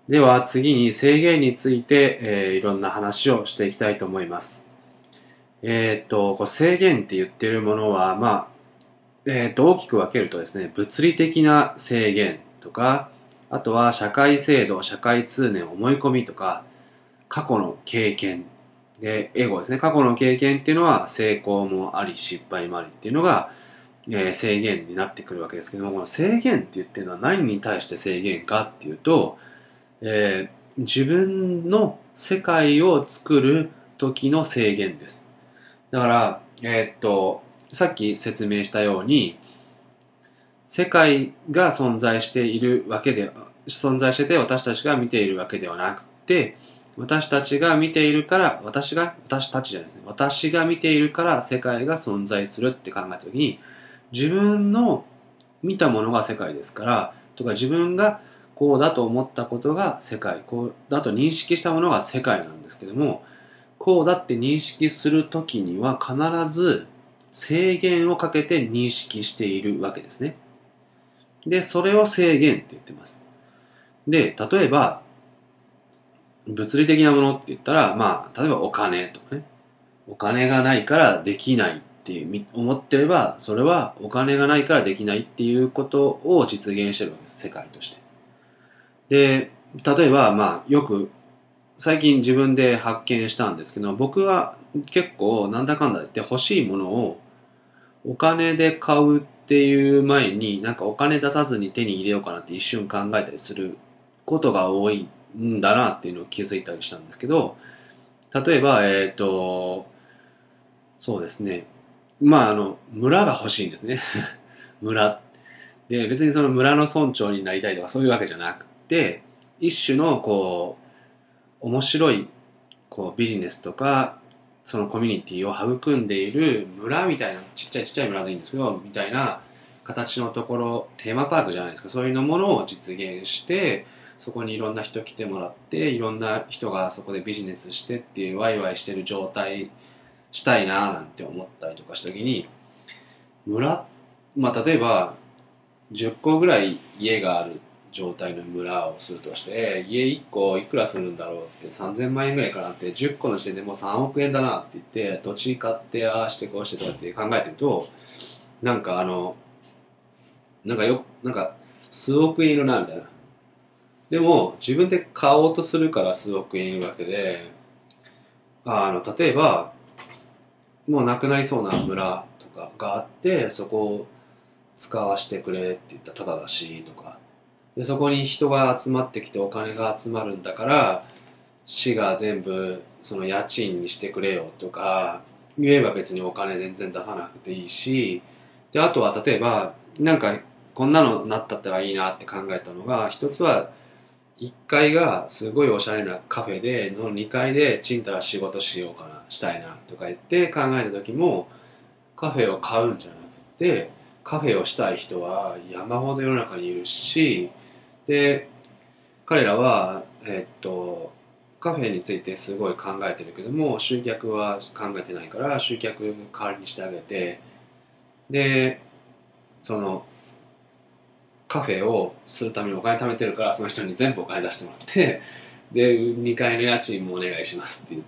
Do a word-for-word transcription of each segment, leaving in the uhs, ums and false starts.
では次に制限について、えーいろんな話をしていきたいと思います。えーっと、こう制限って言ってるものは、まあ、えーっと、大きく分けるとですね、物理的な制限とか、あとは社会制度、社会通念、思い込みとか、過去の経験、で、エゴですね。過去の経験っていうのは成功もあり、失敗もありっていうのが、えー制限になってくるわけですけども、この制限って言ってるのは何に対して制限かっていうと、えー自分の世界を作る時の制限です。だから、えーっと、さっき説明したように、世界が存在しているわけで、存在してて私たちが見ているわけではなくて、私たちが見ているから、私が、私たちじゃないですね。私が見ているから世界が存在するって考えたときに、自分の見たものが世界ですから、とか自分がこうだと思ったことが世界、こうだと認識したものが世界なんですけども、こうだって認識するときには必ず制限をかけて認識しているわけですね。で、それを制限って言ってます。で、例えば、物理的なものって言ったら、まあ、例えばお金とかね。お金がないからできないっていう思ってれば、それはお金がないからできないっていうことを実現してるわけです。世界として。で、例えば、まあ、よく、最近自分で発見したんですけど、僕は結構なんだかんだ言って欲しいものをお金で買うっていう前に、なんかお金出さずに手に入れようかなって一瞬考えたりすることが多いんだなっていうのを気づいたりしたんですけど、例えば、えっと、そうですね。まあ、あの、村が欲しいんですね。村。で、別にその村の村長になりたいとかそういうわけじゃなくて、一種のこう、面白いこうビジネスとか、そのコミュニティを育んでいる村みたいな、ちっちゃいちっちゃい村でいいんですけど、みたいな形のところ、テーマパークじゃないですか、そういうのものを実現して、そこにいろんな人来てもらって、いろんな人がそこでビジネスしてっていうワイワイしてる状態したいななんて思ったりとかした時に、村、まあ例えばじゅっこぐらい家がある状態の村をするとして、家いっこいくらするんだろうってさんぜんまん円ぐらいかなって、じゅっこの時点でもうさんおく円だなって言って、土地買ってああしてこうしてとかって考えてると、なんかあの、なんかよ、なんか数億円いるなみたいな。でも自分で買おうとするから数億円いるわけで、あの、例えば、もうなくなりそうな村とかがあって、そこを使わせてくれって言ったらただだしとか、でそこに人が集まってきてお金が集まるんだから市が全部その家賃にしてくれよとか言えば別にお金全然出さなくていいし、であとは例えばなんかこんなのなったったらいいなって考えたのが、一つはいっかいがすごいおしゃれなカフェでのにかいでちんたら仕事しようかなしたいなとか言って考えた時も、カフェを買うんじゃなくてカフェをしたい人は山ほど世の中にいるし、で彼らはえっとカフェについてすごい考えてるけども集客は考えてないから集客代わりにしてあげて、でそのカフェをするためにお金貯めてるからその人に全部お金出してもらって、でにかいの家賃もお願いしますって言って、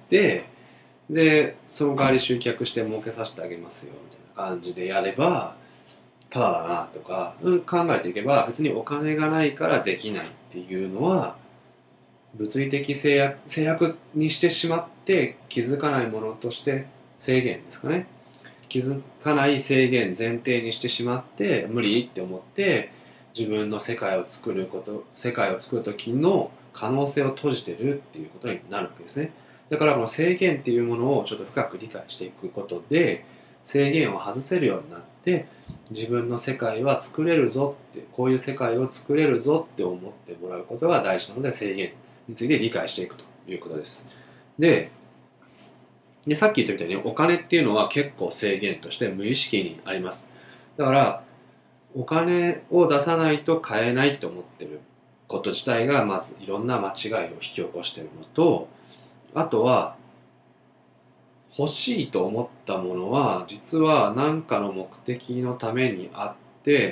でその代わり集客して儲けさせてあげますよみたいな感じでやればただだなとか、うん、考えていけば別にお金がないからできないっていうのは物理的制約制約にしてしまって気づかないものとして制限ですかね、気づかない制限前提にしてしまって無理って思って自分の世界を作ること世界を作る時の可能性を閉じてるっていうことになるわけですね。だからこの制限っていうものをちょっと深く理解していくことで制限を外せるようになって自分の世界は作れるぞって、こういう世界を作れるぞって思ってもらうことが大事なので、制限について理解していくということです。ででさっき言ったみたいにお金っていうのは結構制限として無意識にあります。だからお金を出さないと買えないと思ってること自体がまずいろんな間違いを引き起こしてるのと、あとは欲しいと思ったものは実は何かの目的のためにあって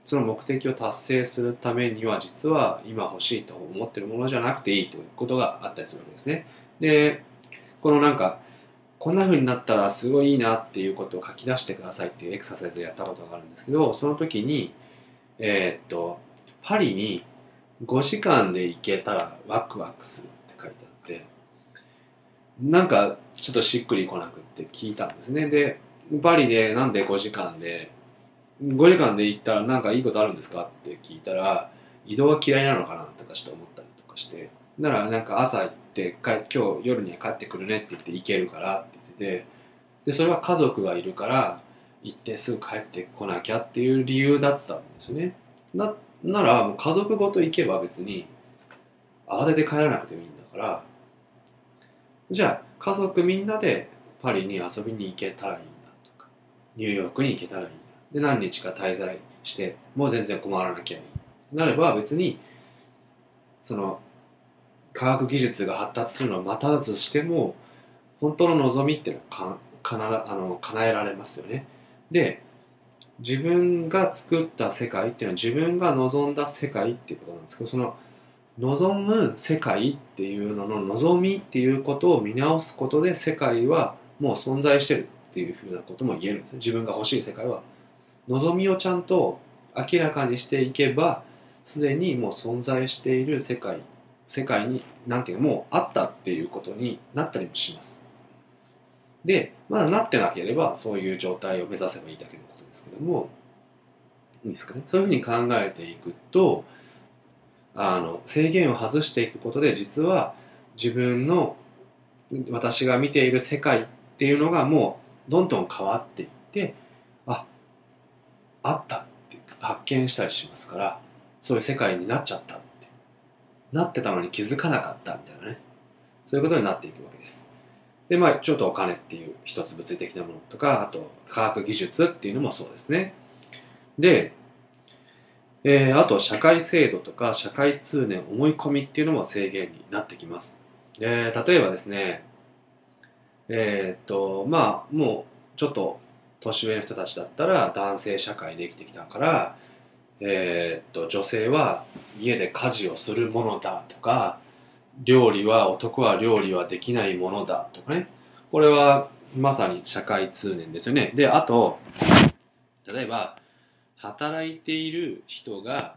その目的を達成するためには実は今欲しいと思ってるものじゃなくていいということがあったりするわけですね。で、このなんかこんな風になったらすごいいいなっていうことを書き出してくださいっていうエクササイズをやったことがあるんですけど、その時にえーっとパリにごじかんで行けたらワクワクするって書いてあって、なんかちょっとしっくりこなくって聞いたんですね。で、パリでなんでごじかんでごじかんで行ったらなんかいいことあるんですかって聞いたら、移動が嫌いなのかなとかちょっと思ったりとかして、ならなんか朝行って帰今日夜には帰ってくるねって言って行けるからって言ってて、でそれは家族がいるから行ってすぐ帰ってこなきゃっていう理由だったんですよね。なならもう家族ごと行けば別に慌てて帰らなくてもいいんだから、じゃあ家族みんなでパリに遊びに行けたらいいなとか、ニューヨークに行けたらいいな、で何日か滞在してもう全然困らなきゃいいなれば、別にその科学技術が発達するのを待たずしても本当の望みっていうのはかかならあの叶えられますよね。で、自分が作った世界っていうのは自分が望んだ世界っていうことなんですけど、その望む世界っていうのの望みっていうことを見直すことで、世界はもう存在してるっていうふうなことも言えるんですね。自分が欲しい世界は望みをちゃんと明らかにしていけば、すでにもう存在している世界世界になんていうかもうあったっていうことになったりもします。で、まだなってなければそういう状態を目指せばいいだけのことですけども、いいですかね。そういうふうに考えていくと、あの制限を外していくことで、実は自分の私が見ている世界っていうのがもうどんどん変わっていって、あ、あったって発見したりしますから、そういう世界になっちゃったってなってたのに気づかなかったみたいなね、そういうことになっていくわけです。で、まあちょっとお金っていう一つ物理的なものとか、あと科学技術っていうのもそうですね。で、えー、あと社会制度とか社会通念、思い込みっていうのも制限になってきます。で、例えばですね、えーっとまあもうちょっと年上の人たちだったら男性社会で生きてきたから、えーっと女性は家で家事をするものだとか、料理は男は料理はできないものだとかね、これはまさに社会通念ですよね。で、あと例えば働いている人が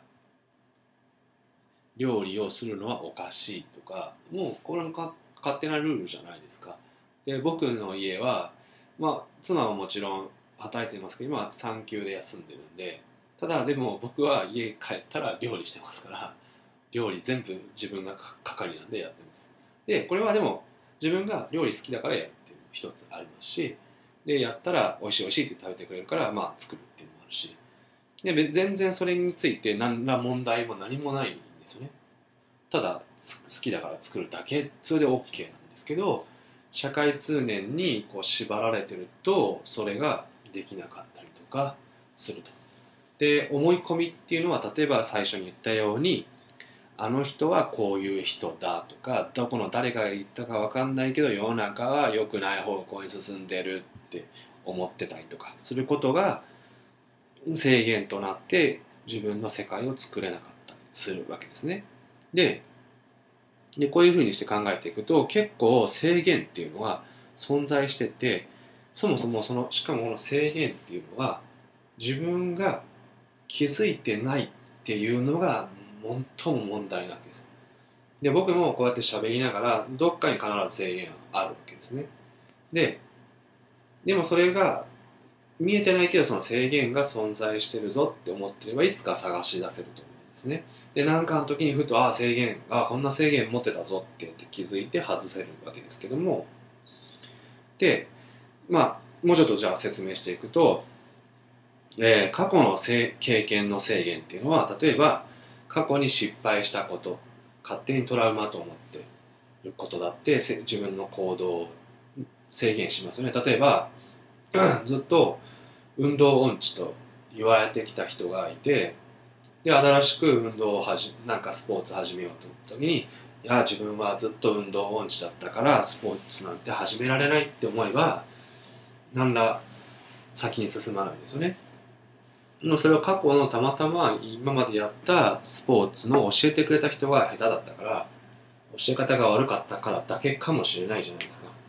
料理をするのはおかしいとか、もうこれのか勝手なルールじゃないですか。で、僕の家は、まあ妻はもちろん働いていますけど、今は産休で休んでるんで、ただでも僕は家帰ったら料理してますから、料理全部自分が係なんでやってます。で、これはでも自分が料理好きだからやるっていうのも一つありますし、でやったら美味しい美味しいって食べてくれるから、まあ作るっていうのもあるし、で全然それについて何ら問題も何もないんですよね。ただ好きだから作るだけ、それで OK なんですけど、社会通念にこう縛られてるとそれができなかったりとかすると。で、思い込みっていうのは、例えば最初に言ったように、あの人はこういう人だとか、どこの誰かが言ったか分かんないけど世の中は良くない方向に進んでるって思ってたりとかすることが制限となって、自分の世界を作れなかったりするわけですね。で、でこういうふうにして考えていくと、結構制限っていうのは存在してて、そもそもそのしかもこの制限っていうのは自分が気づいてないっていうのが最も問題なわけです。で、僕もこうやって喋りながらどっかに必ず制限があるわけですね。で、でもそれが見えてないけど、その制限が存在してるぞって思ってれば、いつか探し出せると思うんですね。で、なんかの時にふと、ああ制限、ああこんな制限持ってたぞって気づいて外せるわけですけども、で、まあもうちょっとじゃあ説明していくと、えー過去のせ経験の制限っていうのは、例えば過去に失敗したこと、勝手にトラウマと思っていることだってせ自分の行動を制限しますよね。例えばずっと運動音痴と言われてきた人がいて、で新しく運動をはじなんかスポーツ始めようと思った時に、いや自分はずっと運動音痴だったからスポーツなんて始められないって思えば、何ら先に進まないんですよね。 でもそれは過去のたまたま今までやったスポーツの教えてくれた人が下手だったから、教え方が悪かったからだけかもしれないじゃないですか。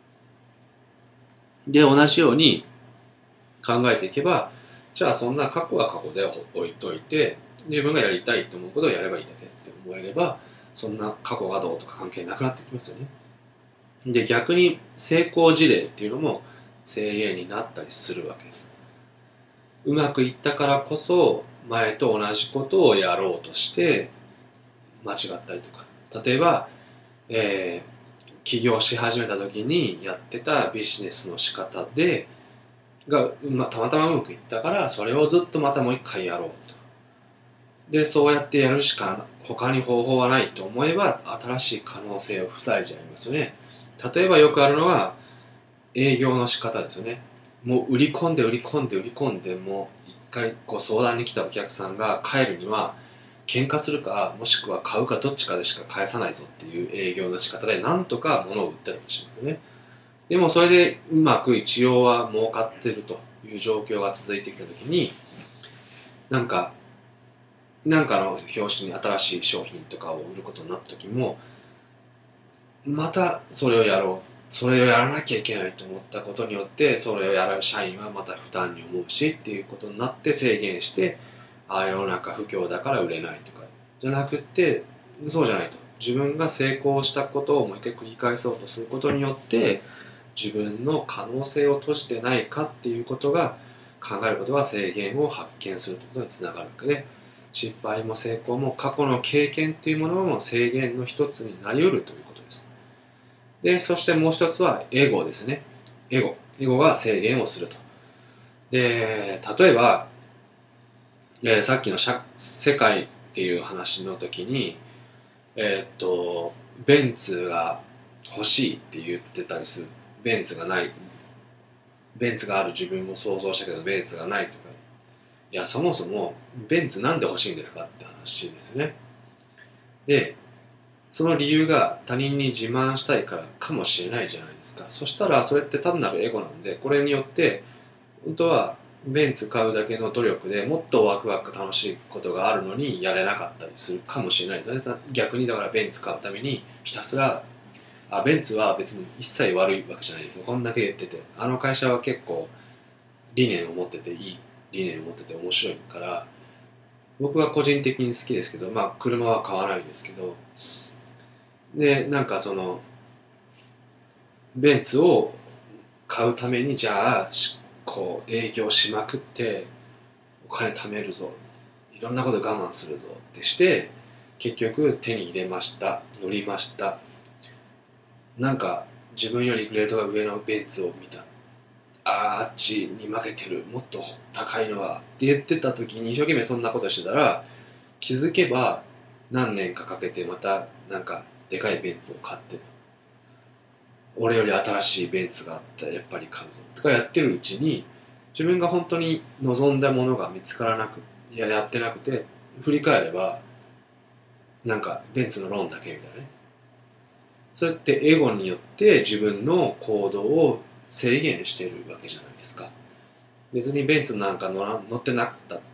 で、同じように考えていけば、じゃあそんな過去は過去で置いといて、自分がやりたいと思うことをやればいいだけって思えれば、そんな過去がどうとか関係なくなってきますよね。で、逆に成功事例っていうのも制限になったりするわけです。うまくいったからこそ前と同じことをやろうとして間違ったりとか、例えば、えー、起業し始めた時にやってたビジネスの仕方でが、まあ、たまたまうまくいったからそれをずっとまたもう一回やろうと。でそうやってやるしか他に方法はないと思えば新しい可能性を塞いじゃいますよね。例えばよくあるのは営業の仕方ですよね。もう売り込んで売り込んで売り込んで、もう一回こう相談に来たお客さんが帰るには喧嘩するかもしくは買うかどっちかでしか返さないぞっていう営業の仕方でなんとか物を売ってたりしますよね。でもそれでうまく一応は儲かってるという状況が続いてきた時に、なんかなんかの表紙に新しい商品とかを売ることになった時もまたそれをやろう、それをやらなきゃいけないと思ったことによってそれをやる社員はまた負担に思うしっていうことになって制限して、ああ世の中不況だから売れないとかじゃなくって、そうじゃないと、自分が成功したことをもう一回繰り返そうとすることによって自分の可能性を閉じてないかっていうことが考えることが制限を発見するということにつながるわけで、失敗も成功も過去の経験っていうものも制限の一つになり得るということです。で、そしてもう一つはエゴですね。エゴ。エゴが制限をすると。で、例えば、えーさっきの社世界っていう話の時に、えーっと、ベンツが欲しいって言ってたりする。ベンツがない。ベンツがある自分も想像したけど、ベンツがないとか。いや、そもそも、ベンツなんで欲しいんですかって話ですよね。で、その理由が他人に自慢したいからかもしれないじゃないですか。そしたらそれって単なるエゴなんで、これによって本当はベンツ買うだけの努力でもっとワクワク楽しいことがあるのにやれなかったりするかもしれないですね。逆にだからベンツ買うためにひたすら、あ、ベンツは別に一切悪いわけじゃないですよ。こんだけ言ってて、あの会社は結構理念を持ってていい理念を持ってて面白いから、僕は個人的に好きですけど、まあ車は買わないですけど、でなんかそのベンツを買うためにじゃあこう営業しまくってお金貯めるぞ、いろんなこと我慢するぞってして結局手に入れました、乗りました、なんか自分よりグレードが上のベンツを見た、あーあっちに負けてる、もっと高いのはって言ってた時に一生懸命そんなことしてたら気づけば何年かかけてまたなんかでかいベンツを買って、俺より新しいベンツがあったらやっぱり買うぞとかやってるうちに自分が本当に望んだものが見つからなく、いややってなくて、振り返ればなんかベンツのローンだけみたいなね。そうやってエゴによって自分の行動を制限してるわけじゃないですか。別にベンツなんか乗ら乗ってなくたって、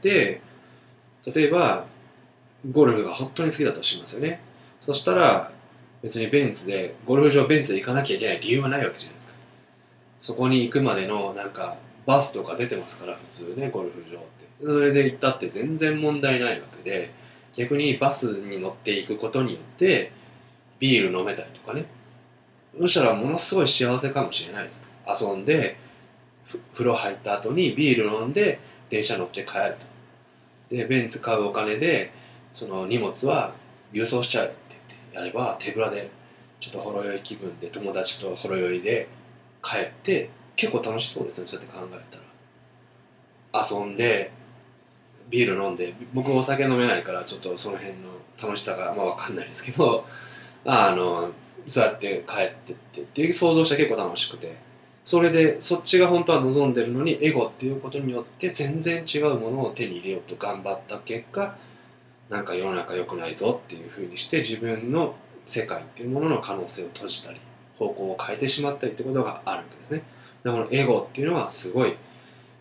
例えばゴルフが本当に好きだとしますよね。そしたら別にベンツでゴルフ場ベンツで行かなきゃいけない理由はないわけじゃないですか。そこに行くまでのなんかバスとか出てますから、普通ね、ゴルフ場って。それで行ったって全然問題ないわけで、逆にバスに乗っていくことによってビール飲めたりとかね、そしたらものすごい幸せかもしれないです。遊んで風呂入った後にビール飲んで電車乗って帰ると。でベンツ買うお金でその荷物は郵送しちゃうって言ってやれば、手ぶらでちょっとほろ酔い気分で友達とほろ酔いで帰って結構楽しそうですね。そうやって考えたら遊んでビール飲んで、僕お酒飲めないからちょっとその辺の楽しさがまあ分かんないですけど、あのそうやって帰ってってっていう想像したら結構楽しくて、それでそっちが本当は望んでるのにエゴっていうことによって全然違うものを手に入れようと頑張った結果、なんか世の中良くないぞっていう風にして自分の世界っていうものの可能性を閉じたり方向を変えてしまったりってことがあるわけですね。だからエゴっていうのはすごい、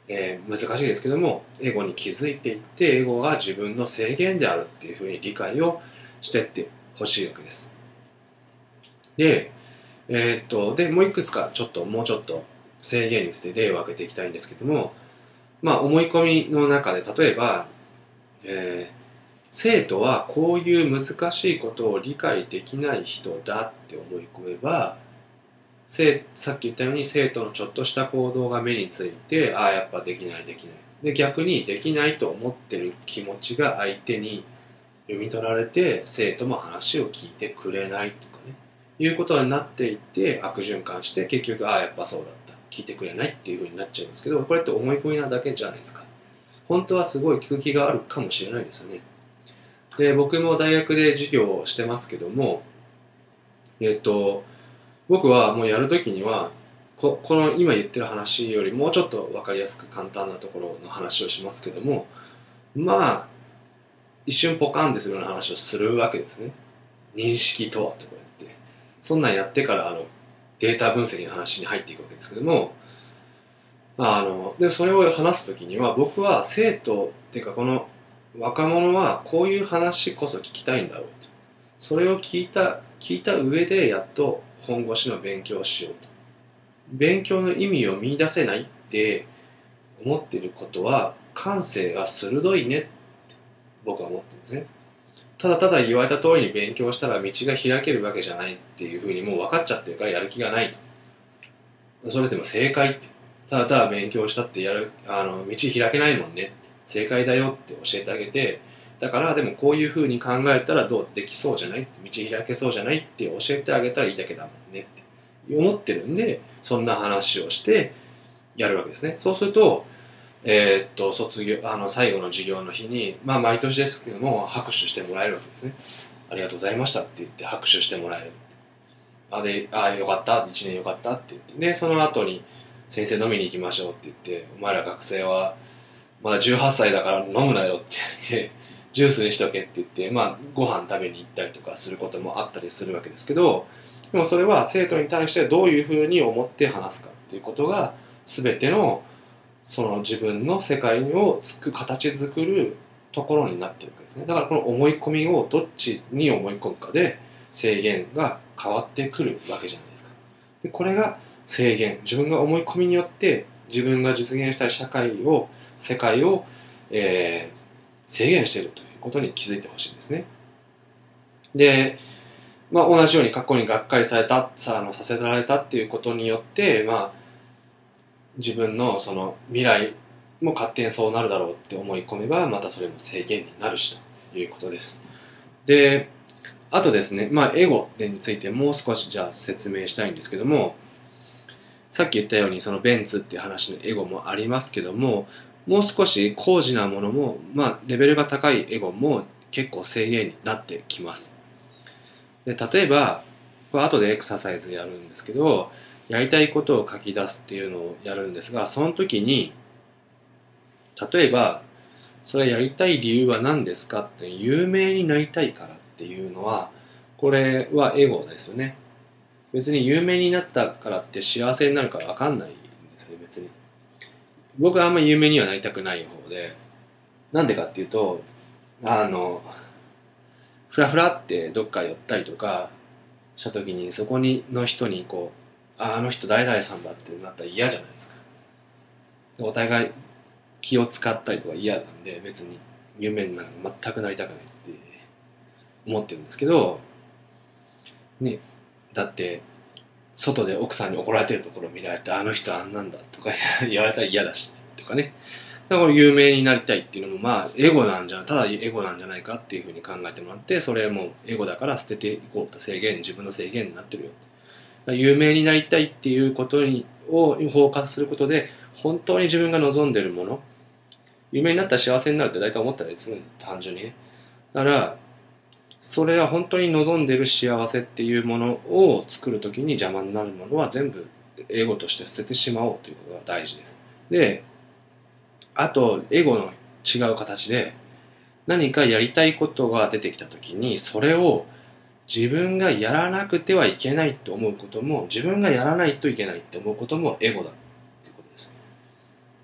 えー、難しいですけども、エゴに気づいていって、エゴが自分の制限であるっていうふうに理解をしていってほしいわけです。で、えー、っと、で、もういくつかちょっと、もうちょっと制限について例を挙げていきたいんですけども、まあ、思い込みの中で、例えば、えー、生徒はこういう難しいことを理解できない人だって思い込めば、さっき言ったように生徒のちょっとした行動が目について、ああ、やっぱできないできない。で、逆にできないと思ってる気持ちが相手に読み取られて、生徒も話を聞いてくれないとかね、いうことになっていって悪循環して、結局、ああ、やっぱそうだった。聞いてくれないっていう風になっちゃうんですけど、これって思い込みなだけじゃないですか。本当はすごい聞く気があるかもしれないですよね。で、僕も大学で授業をしてますけども、えっと、僕はもうやるときにはこ、この今言ってる話よりもうちょっと分かりやすく簡単なところの話をしますけども、まあ、一瞬ポカンってするような話をするわけですね。認識とはとか言って。そんなんやってからあのデータ分析の話に入っていくわけですけども、あの、で、それを話すときには、僕は生徒っていうかこの若者はこういう話こそ聞きたいんだろうと。それを聞いた、聞いた上でやっと本腰の勉強をしようと。勉強の意味を見出せないって思っていることは感性が鋭いねって僕は思ってるんですね。ただただ言われた通りに勉強したら道が開けるわけじゃないっていうふうにもう分かっちゃってるからやる気がないと。それでも正解って。ただただ勉強したってやる、あの、道開けないもんねって。正解だよって教えてあげて、だからでもこういうふうに考えたらどうできそうじゃないって、道開けそうじゃないって教えてあげたらいいだけだもんねって思ってるんで、そんな話をしてやるわけですね。そうすると、えー、っと、卒業、あの、最後の授業の日に、まあ、毎年ですけども、拍手してもらえるわけですね。ありがとうございましたって言って拍手してもらえる。あ、で、あ、よかった、一年よかったって言って。で、その後に、先生飲みに行きましょうって言って、お前ら学生は、まだじゅうはっさいだから飲むなよって言って、ジュースにしとけって言って、まあ、ご飯食べに行ったりとかすることもあったりするわけですけど、でもそれは生徒に対してどういうふうに思って話すかっていうことが、全てのその自分の世界をつく形作るところになっているわけですね。だからこの思い込みをどっちに思い込むかで制限が変わってくるわけじゃないですか。で、これが制限。自分が思い込みによって自分が実現したい社会を、世界を、えー、制限しているということに気づいてほしいんですね。で、まあ同じように過去にがっかりされた、さ、あのさせられたっていうことによって、まあ自分のその未来も勝手にそうなるだろうって思い込めば、またそれも制限になるしということです。で、あとですね、まあエゴについてもう少しじゃあ説明したいんですけども、さっき言ったようにそのベンツっていう話のエゴもありますけども、もう少し高次なものも、まあレベルが高いエゴも結構制限になってきます。で、例えば、これ後でエクササイズやるんですけど、やりたいことを書き出すっていうのをやるんですが、その時に、例えば、それやりたい理由は何ですかって、有名になりたいからっていうのは、これはエゴですよね。別に有名になったからって幸せになるかわかんないんですよね、別に。僕はあんまり有名にはなりたくない方で、なんでかっていうと、あの、ふらふらってどっか寄ったりとかした時に、そこにの人にこう、あ、あの人誰々さんだってなったら嫌じゃないですか。お互い気を使ったりとか嫌なんで、別に有名になるの全くなりたくないって思ってるんですけど、ね、だって外で奥さんに怒られてるところを見られて、あの人あんなんだとか言われたら嫌だしとかね。だから有名になりたいっていうのも、まあエゴなんじゃただエゴなんじゃないかっていうふうに考えてもらって、それもエゴだから捨てていこうと、制限、自分の制限になってるよ。有名になりたいっていうことにをフォーカスすることで、本当に自分が望んでるもの、有名になったら幸せになるって大体思ったりするんです、単純にね。だからそれは本当に望んでる幸せっていうものを作るときに邪魔になるものは全部エゴとして捨ててしまおうということが大事です。で、あとエゴの違う形で、何かやりたいことが出てきたときに、それを自分がやらなくてはいけないと思うことも、自分がやらないといけないって思うこともエゴだっていうことです。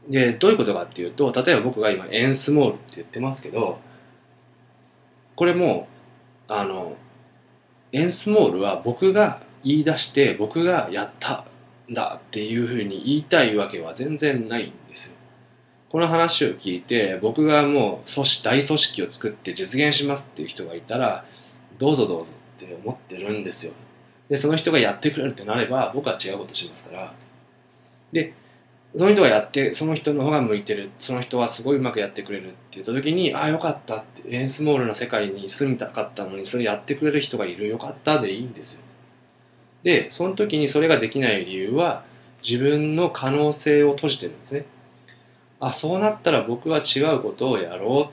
で、どういうことかっていうと、例えば僕が今エンスモールって言ってますけど、これも、あの、エンスモールは僕が言い出して僕がやったんだっていうふうに言いたいわけは全然ないんですよ。この話を聞いて僕がもう組織大組織を作って実現しますっていう人がいたらどうぞどうぞって思ってるんですよ。でその人がやってくれるってなれば僕は違うことしますから。でその人がやってその人の方が向いてる、その人はすごいうまくやってくれるって言った時に、ああよかったって、エンスモールの世界に住みたかったのにそれやってくれる人がいる、よかったでいいんですよ。でその時にそれができない理由は自分の可能性を閉じてるんですね。あ、そうなったら僕は違うことをやろうって、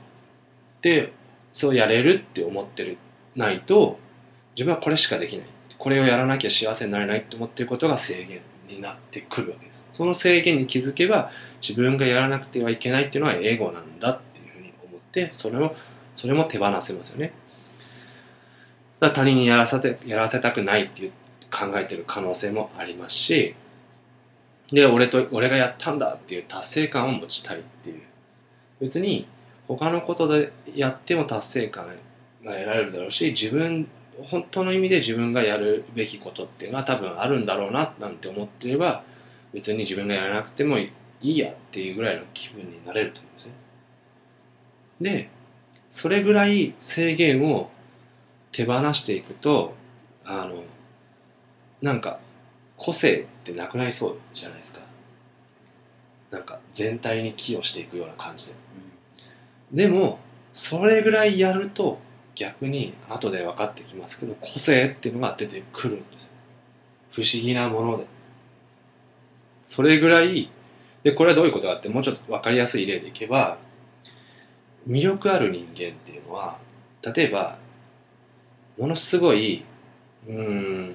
そうやれるって思ってるないと、自分はこれしかできない、これをやらなきゃ幸せになれないって思ってることが制限になってくるわけです。その制限に気づけば自分がやらなくてはいけないっていうのはエゴなんだっていうふうに思って、それをそれも手放せますよね。だから他人にやらせてやらせたくないっていう考えてる可能性もありますし、で俺と俺がやったんだっていう達成感を持ちたいっていう、別に他のことでやっても達成感が得られるだろうし、自分本当の意味で自分がやるべきことっていうのは多分あるんだろうななんて思っていれば、別に自分がやらなくてもいいやっていうぐらいの気分になれると思うんですね。でそれぐらい制限を手放していくと、あのなんか個性ってなくなりそうじゃないですか。なんか全体に寄与していくような感じで、うん、でもそれぐらいやると逆に後で分かってきますけど、個性っていうのが出てくるんですよ。不思議なもので、それぐらいで、これはどういうことかってもうちょっと分かりやすい例でいけば、魅力ある人間っていうのは、例えばものすごいうーん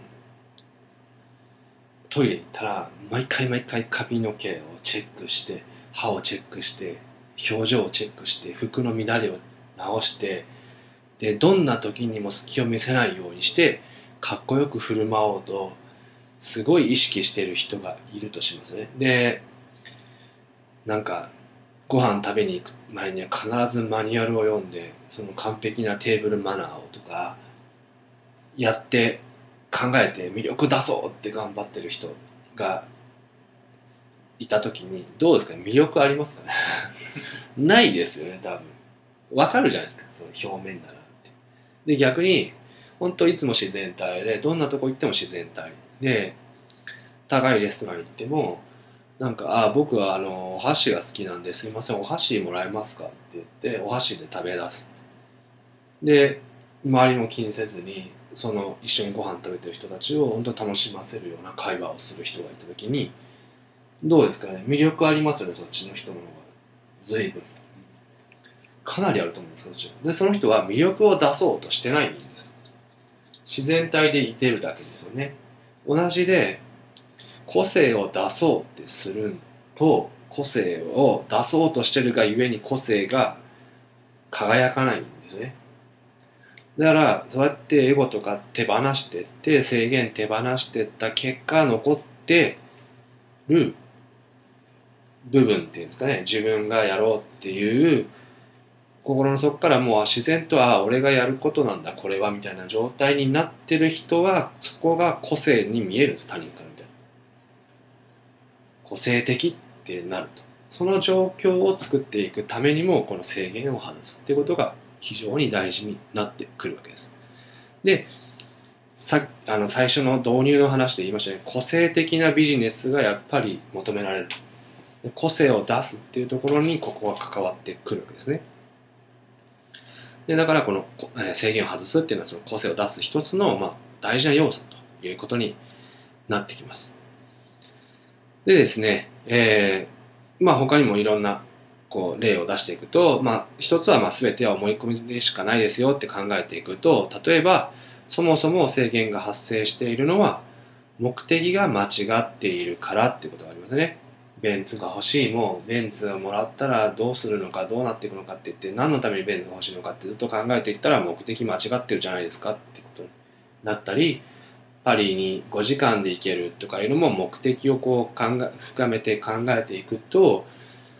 トイレに行ったら毎回毎回髪の毛をチェックして、歯をチェックして、表情をチェックして、服の乱れを直して、でどんな時にも隙を見せないようにしてかっこよく振る舞おうとすごい意識している人がいるとしますね。でなんかご飯食べに行く前には必ずマニュアルを読んで、その完璧なテーブルマナーをとかやって考えて魅力出そうって頑張ってる人がいた時に、どうですかね、魅力ありますかねないですよね、多分。わかるじゃないですか、その表面ならって。で逆に本当いつも自然体で、どんなとこ行っても自然体で、高いレストラン行ってもなんか、あ、僕はあのお箸が好きなんですいませんお箸もらえますかって言ってお箸で食べ出す。で周りも気にせずにその一緒にご飯食べてる人たちを本当楽しませるような会話をする人がいた時に、どうですかね、魅力ありますよね、そっちの人の方が随分かなりあると思うんですよ。そっちでその人は魅力を出そうとしてないんですよ。自然体でいてるだけですよね。同じで個性を出そうってすると、個性を出そうとしてるがゆえに個性が輝かないんですね。だからそうやってエゴとか手放してって、制限手放してった結果残ってる部分っていうんですかね、自分がやろうっていう心の底からもう自然と、ああ俺がやることなんだこれはみたいな状態になってる人は、そこが個性に見えるんです。他人から見たら個性的ってなると、その状況を作っていくためにもこの制限を外すっていうことが非常に大事になってくるわけです。でさあの最初の導入の話で言いましたね、個性的なビジネスがやっぱり求められる。個性を出すっていうところにここが関わってくるわけですね。でだからこの制限を外すっていうのはその個性を出す一つの、まあ、大事な要素ということになってきます。でですね、えー、まあ他にもいろんなこう例を出していくと、まあ一つはまあ全ては思い込みでしかないですよって考えていくと、例えばそもそも制限が発生しているのは目的が間違っているからっていうことがありますね。ベンツが欲しい、もベンツをもらったらどうするのかどうなっていくのかって言って、何のためにベンツが欲しいのかってずっと考えていったら目的間違ってるじゃないですかってことになったり、パリにごじかんで行けるとかいうのも目的をこう考え深めて考えていくと、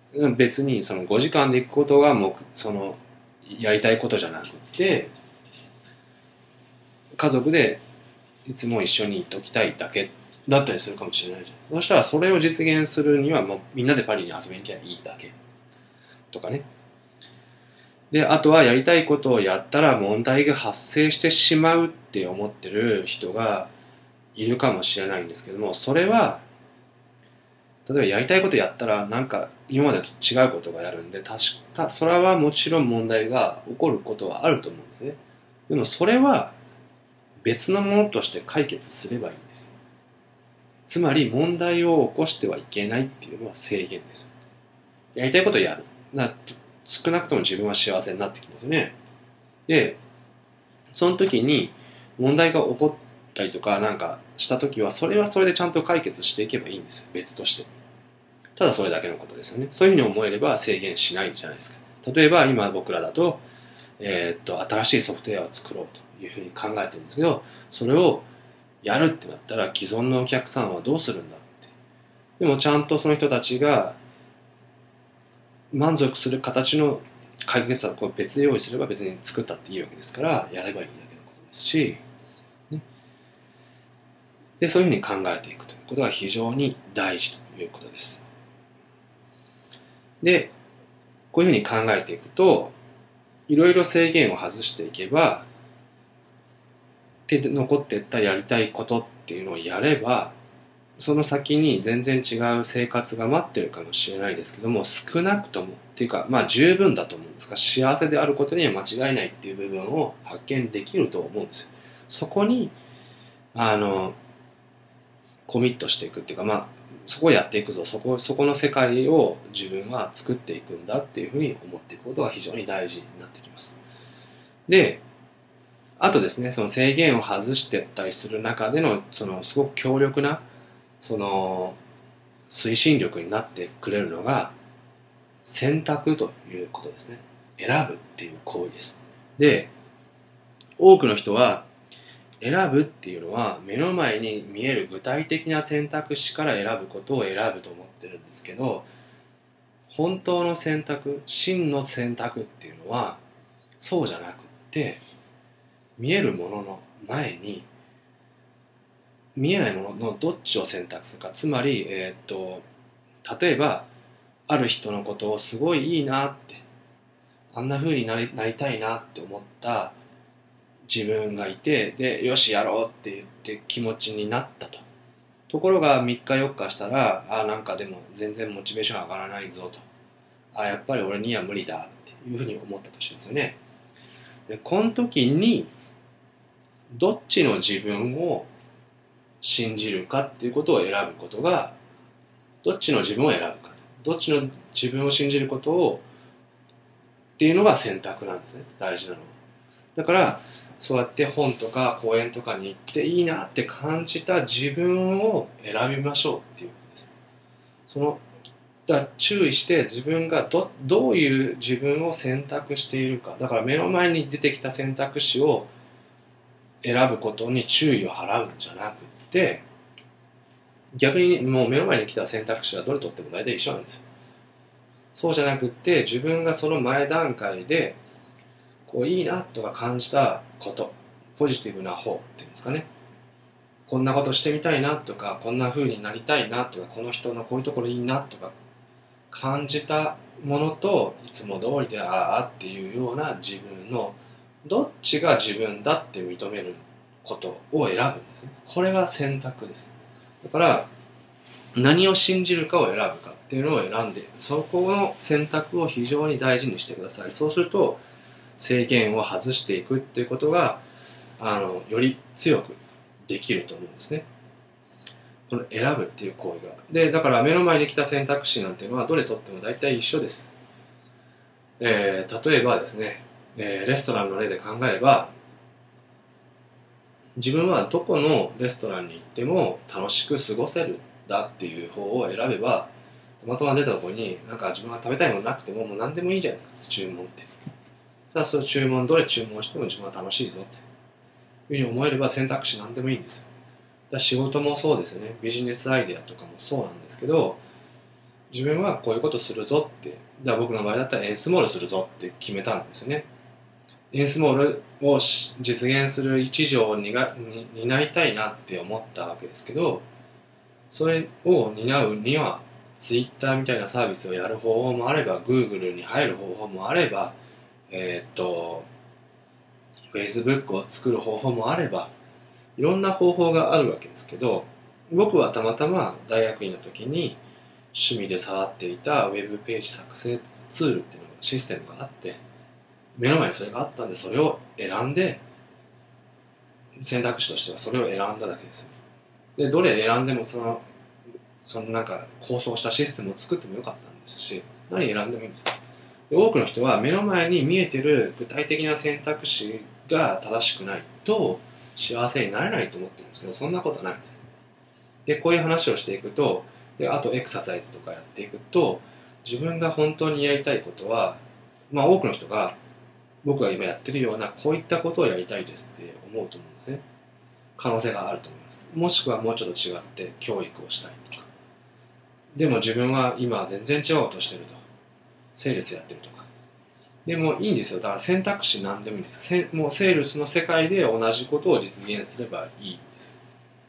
別にそのごじかんで行くことがもうそのやりたいことじゃなくて、家族でいつも一緒にいときたいだけだったりするかもしれないじゃない。そしたらそれを実現するにはもうみんなでパリに遊びに行けばいいだけとかね。で、あとはやりたいことをやったら問題が発生してしまうって思ってる人がいるかもしれないんですけども、それは例えばやりたいことやったらなんか今までと違うことがやるんで、確かそれはもちろん問題が起こることはあると思うんですね。でもそれは別のものとして解決すればいいんですよ。つまり問題を起こしてはいけないっていうのは制限です。やりたいことをやる。な少なくとも自分は幸せになってきますよね。で、その時に問題が起こったりとかなんかした時は、それはそれでちゃんと解決していけばいいんですよ。別として。ただそれだけのことですよね。そういうふうに思えれば制限しないじゃないですか。例えば今僕らだと、えー、っと、新しいソフトウェアを作ろうというふうに考えてるんですけど、それをやるってなったら既存のお客さんはどうするんだって。でもちゃんとその人たちが満足する形の解決策を別で用意すれば別に作ったっていいわけですから、やればいいだけのことですし、ね、で、そういうふうに考えていくということが非常に大事ということです。で、こういうふうに考えていくと、いろいろ制限を外していけば、で残っていったやりたいことっていうのをやれば、その先に全然違う生活が待ってるかもしれないですけども、少なくともっていうか、まあ十分だと思うんですが、幸せであることには間違いないっていう部分を発見できると思うんですよ。そこにあのコミットしていくっていうか、まあそこをやっていくぞ、そこそこの世界を自分は作っていくんだっていうふうに思っていくことが非常に大事になってきます。で、あとですね、その制限を外していったりする中でのそのすごく強力なその推進力になってくれるのが選択ということですね。選ぶっていう行為です。で、多くの人は選ぶっていうのは目の前に見える具体的な選択肢から選ぶことを選ぶと思ってるんですけど、本当の選択、真の選択っていうのはそうじゃなくって、見えるものの前に見えないもののどっちを選択するか。つまり、えー、っと例えばある人のことをすごいいいなって、あんな風になり、なりたいなって思った自分がいて、でよしやろうって言って気持ちになったと。ところがみっかよっかしたら、あなんかでも全然モチベーション上がらないぞと、あやっぱり俺には無理だっていうふうに思ったとしますよね。でこの時にどっちの自分を信じるかっていうことを選ぶことが、どっちの自分を選ぶか、どっちの自分を信じることをっていうのが選択なんですね。大事なのは。だからそうやって本とか講演とかに行っていいなって感じた自分を選びましょうっていうことです。そのだ注意して自分が ど, どういう自分を選択しているか。だから目の前に出てきた選択肢を選ぶことに注意を払うんじゃなくて、逆にもう目の前に来た選択肢はどれとっても大体一緒なんですよ。そうじゃなくって自分がその前段階でこういいなとか感じたこと、ポジティブな方っていうんですかね、こんなことしてみたいなとか、こんな風になりたいなとか、この人のこういうところいいなとか感じたものと、いつも通りでああっていうような自分のどっちが自分だって認めることを選ぶんですね。これが選択です。だから何を信じるかを選ぶかっていうのを選んで、そこの選択を非常に大事にしてください。そうすると制限を外していくっていうことがあのより強くできると思うんですね。この選ぶっていう行為が。で、だから目の前に来た選択肢なんていうのはどれとっても大体一緒です。えー、例えばですね、えー、レストランの例で考えれば、自分はどこのレストランに行っても楽しく過ごせるんだっていう方を選べば、たまたま出たところになんか自分が食べたいものなくてももう何でもいいじゃないですか、注文って。ただその注文、どれ注文しても自分は楽しいぞっていうふうに思えれば選択肢何でもいいんですよ。だ仕事もそうですよね。ビジネスアイデアとかもそうなんですけど、 自分はこういうことするぞって、だから僕の場合だったらエンスモールするぞって決めたんですよね。エンスモールを実現する一助を担いたいなって思ったわけですけど、それを担うにはツイッターみたいなサービスをやる方法もあれば、グーグルに入る方法もあれば、えー、っとフェイスブックを作る方法もあれば、いろんな方法があるわけですけど、僕はたまたま大学院の時に趣味で触っていたウェブページ作成ツールっていうのがシステムがあって、目の前にそれがあったんで、それを選んで、選択肢としてはそれを選んだだけですよ。でどれ選んでもそのそのなんか構想したシステムを作ってもよかったんですし、何選んでもいいんですよ。で多くの人は目の前に見えてる具体的な選択肢が正しくないと幸せになれないと思ってるんですけど、そんなことはないんですよ。でこういう話をしていくと、であとエクササイズとかやっていくと、自分が本当にやりたいことは、まあ多くの人が僕が今やってるようなこういったことをやりたいですって思うと思うんですね。可能性があると思います。もしくはもうちょっと違って教育をしたいとか、でも自分は今全然違うことをしてると、セールスやってるとか、でもいいんですよ。だから選択肢何でもいいんですよ。もうセールスの世界で同じことを実現すればいいんですよ。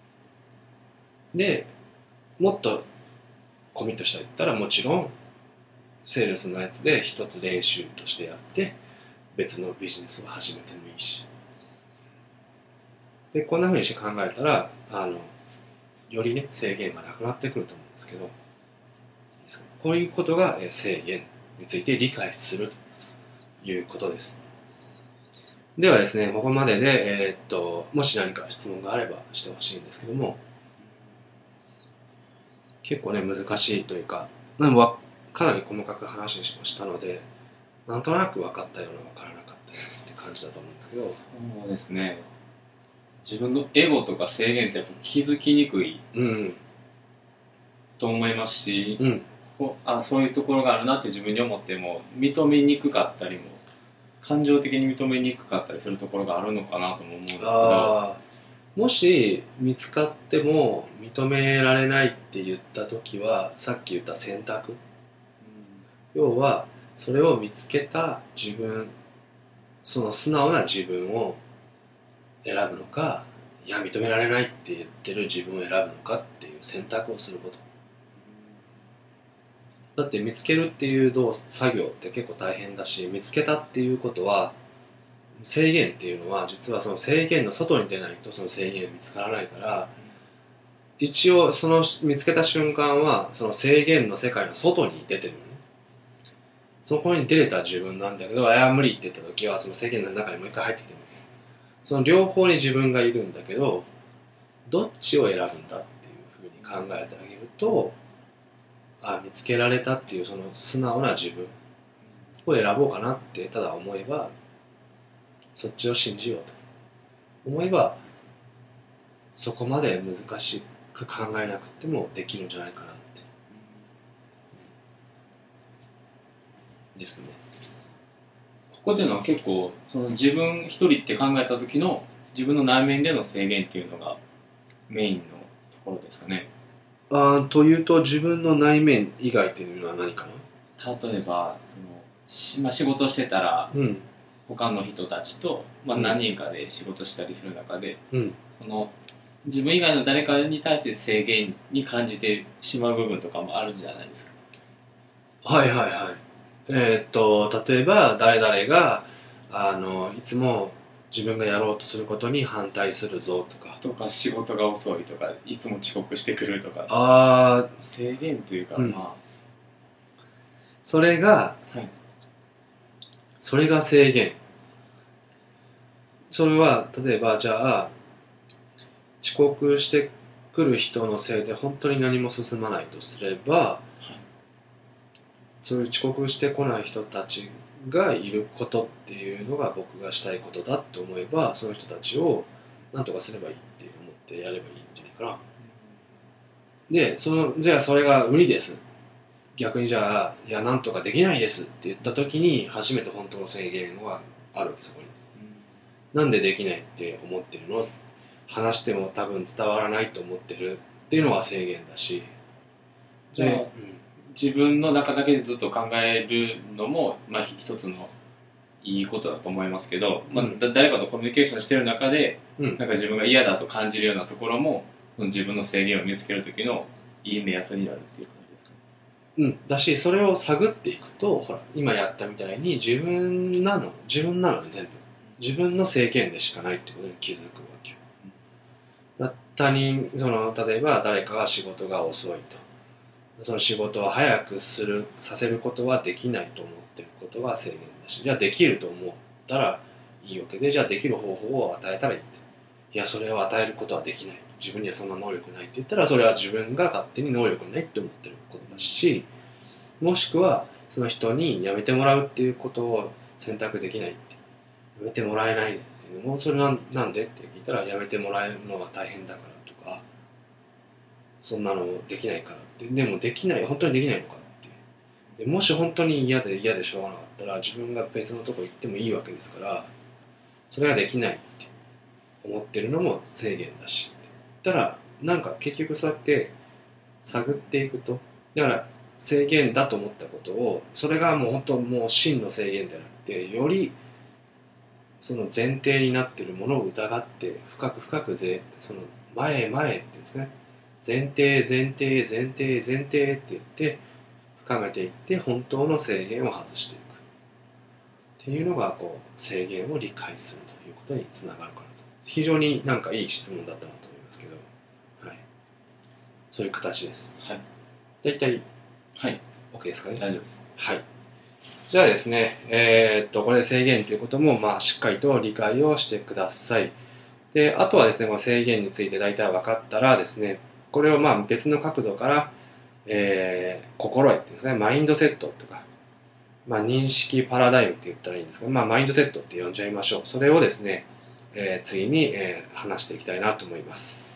でもっとコミットしたいったら、もちろんセールスのやつで一つ練習としてやって別のビジネスを始めてもいいし、でこんな風にして考えたら、あのよりね制限がなくなってくると思うんですけど、こういうことが制限について理解するということです。ではですね、ここまでで、えー、っともし何か質問があればしてほしいんですけども、結構ね難しいというか、かなり細かく話をしたので、なんとなく分かったような分からなかったようなって感じだと思うんですけど。 そうですね、自分のエゴとか制限ってやっぱ気づきにくいと思いますし、うん、こあそういうところがあるなって自分に思っても認めにくかったりも、感情的に認めにくかったりするところがあるのかなとも思うんですけど、 あもし見つかっても認められないって言った時は、さっき言った選択、うん、要はそれを見つけた自分、その素直な自分を選ぶのか、いや認められないって言ってる自分を選ぶのかっていう選択をすること。だって見つけるっていう動作業って結構大変だし、見つけたっていうことは、制限っていうのは実はその制限の外に出ないとその制限見つからないから、一応その見つけた瞬間はその制限の世界の外に出てるのね。そこに出れた自分なんだけど、あや無理って言った時はその制限の中にもう一回入ってきてる。その両方に自分がいるんだけど、どっちを選ぶんだっていうふうに考えてあげると、あ見つけられたっていうその素直な自分を選ぼうかなってただ思えば、そっちを信じようと思えば、そこまで難しく考えなくてもできるんじゃないかなってですね。 ここでのは結構その自分一人って考えた時の自分の内面での制限っていうのがメインのところですかね。 あというと、自分の内面以外っていうのは何かな。 例えばその、まあ、仕事してたら、うん、他の人たちと、まあ、何人かで仕事したりする中で、うん、その自分以外の誰かに対して制限に感じてしまう部分とかもあるじゃないですか。 はいはいはい。えー、っと例えば誰々があのいつも自分がやろうとすることに反対するぞとか、 とか仕事が遅いとか、いつも遅刻してくるとか、 あ制限というか、うん、まあそれが、はい、それが制限。それは例えばじゃあ遅刻してくる人のせいで本当に何も進まないとすれば、はい、そういう遅刻してこない人たちがいることっていうのが僕がしたいことだって思えば、その人たちを何とかすればいいって思ってやればいいんじゃないかな。で、そのじゃあそれが無理です、逆にじゃあいやなんとかできないですって言った時に初めて本当の制限はあるわけ、そこに。なんでできないって思ってるの、話しても多分伝わらないと思ってるっていうのが制限だし。 じゃあ、うん、 自分の中だけでずっと考えるのも、まあ、一つのいいことだと思いますけど、まあ、誰かとコミュニケーションしてる中で、うん、なんか自分が嫌だと感じるようなところも自分の制限を見つける時のいい目安になるっていう感じですか。 うん、だしそれを探っていくと、ほら今やったみたいに自分なの自分なのに全部自分の制限でしかないってことに気づくわけよ。うん、他人その例えば誰かが仕事が遅いと、その仕事を早くするさせることはできないと思ってることが制限だし、じゃあできると思ったらいいわけで、じゃあできる方法を与えたらいいって。いやそれを与えることはできない、自分にはそんな能力ないって言ったら、それは自分が勝手に能力ないって思ってることだし、もしくはその人にやめてもらうっていうことを選択できないって、やめてもらえないっていうのも、それなんなんでって聞いたら、やめてもらえるのは大変だからとか、そんなのできないからって。でもできない、本当にできないのかって。でもし本当に嫌で嫌でしょうがなかったら、自分が別のとこ行ってもいいわけですから、それができないって思ってるのも制限だし。だからなんか結局そうやって探っていくと、だから制限だと思ったことを、それがもう本当もう真の制限ではなくて、よりその前提になっているものを疑って、深く深くぜその前へ前へってですね、前提前提前提前提って言って深めていって、本当の制限を外していくっていうのが、こう制限を理解するということにつながるかなと。非常になんかいい質問だったなと思いますけど、はい、そういう形です。 はい、 だいたいはい OK ですかね。 大丈夫です。 はい。じゃあですね、えー、っとこれ制限ということもまあしっかりと理解をしてください。で、あとはですね、この制限について大体分かったらですね、これをまあ別の角度から、えー、心得っていうんですかね、マインドセットとか、まあ、認識パラダイムって言ったらいいんですが、まあ、マインドセットって呼んじゃいましょう。それをですね、えー、次に、えー、話していきたいなと思います。